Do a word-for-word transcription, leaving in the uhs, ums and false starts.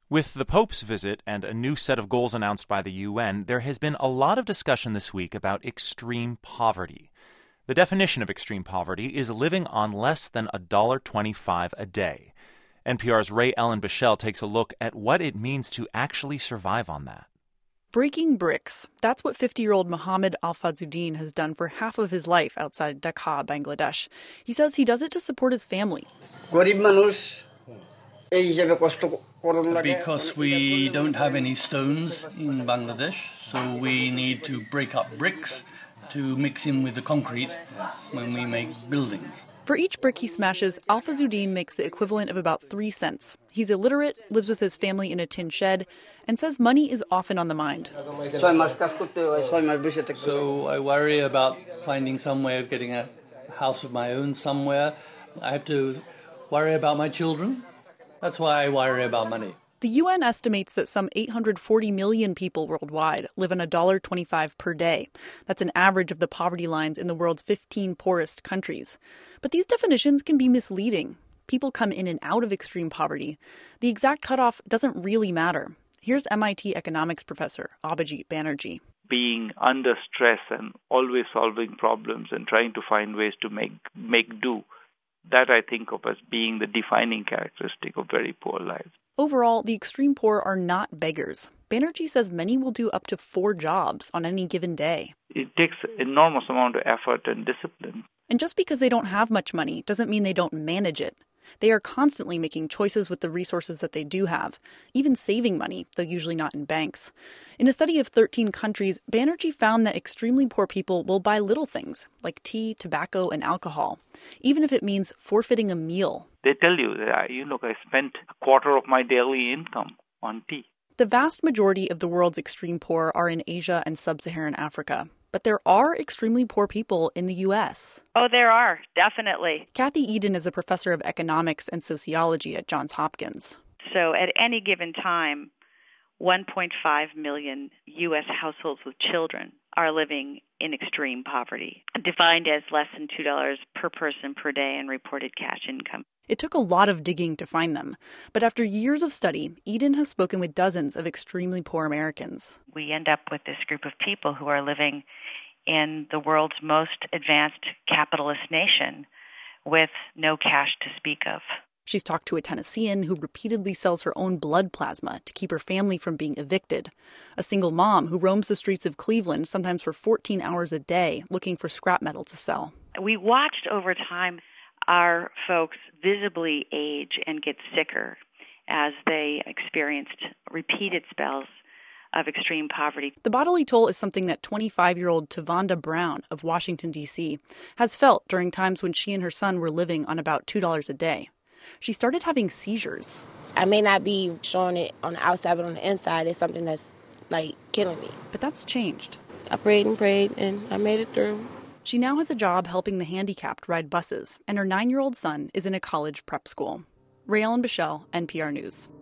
With the Pope's visit and a new set of goals announced by the U N, there has been a lot of discussion this week about extreme poverty. The definition of extreme poverty is living on less than one dollar twenty-five a day. N P R's Ray Ellen Bichelle takes a look at what it means to actually survive on that. Breaking bricks. That's what fifty-year-old Mohammed Al-Fadzuddin has done for half of his life outside Dhaka, Bangladesh. He says he does it to support his family. Because we don't have any stones in Bangladesh, so we need to break up bricks to mix in with the concrete when we make buildings. For each brick he smashes, Al-Fadzuddin makes the equivalent of about three cents. He's illiterate, lives with his family in a tin shed, and says money is often on the mind. So I worry about finding some way of getting a house of my own somewhere. I have to worry about my children. That's why I worry about money. The U N estimates that some eight hundred forty million people worldwide live on one dollar twenty-five per day. That's an average of the poverty lines in the world's fifteen poorest countries. But these definitions can be misleading. People come in and out of extreme poverty. The exact cutoff doesn't really matter. Here's M I T economics professor Abhijit Banerjee. Being under stress and always solving problems and trying to find ways to make make do, that I think of as being the defining characteristic of very poor lives. Overall, the extreme poor are not beggars. Banerjee says many will do up to four jobs on any given day. It takes enormous amount of effort and discipline. And just because they don't have much money doesn't mean they don't manage it. They are constantly making choices with the resources that they do have, even saving money, though usually not in banks. In a study of thirteen countries, Banerjee found that extremely poor people will buy little things, like tea, tobacco, and alcohol, even if it means forfeiting a meal. They tell you, that, you look, I spent a quarter of my daily income on tea. The vast majority of the world's extreme poor are in Asia and sub-Saharan Africa. But there are extremely poor people in the U S. Oh, there are, definitely. Kathy Eden is a professor of economics and sociology at Johns Hopkins. So at any given time, one point five million U S households with children are living in extreme poverty, defined as less than two dollars per person per day in reported cash income. It took a lot of digging to find them. But after years of study, Eden has spoken with dozens of extremely poor Americans. We end up with this group of people who are living in the world's most advanced capitalist nation with no cash to speak of. She's talked to a Tennessean who repeatedly sells her own blood plasma to keep her family from being evicted. A single mom who roams the streets of Cleveland sometimes for fourteen hours a day looking for scrap metal to sell. We watched over time our folks visibly age and get sicker as they experienced repeated spells of extreme poverty. The bodily toll is something that twenty-five-year-old Tavonda Brown of Washington, D C has felt during times when she and her son were living on about two dollars a day. She started having seizures. I may not be showing it on the outside, but on the inside, it's something that's, like, killing me. But that's changed. I prayed and prayed, and I made it through. She now has a job helping the handicapped ride buses, and her nine-year-old son is in a college prep school. Ray Ellen Bichelle, N P R News.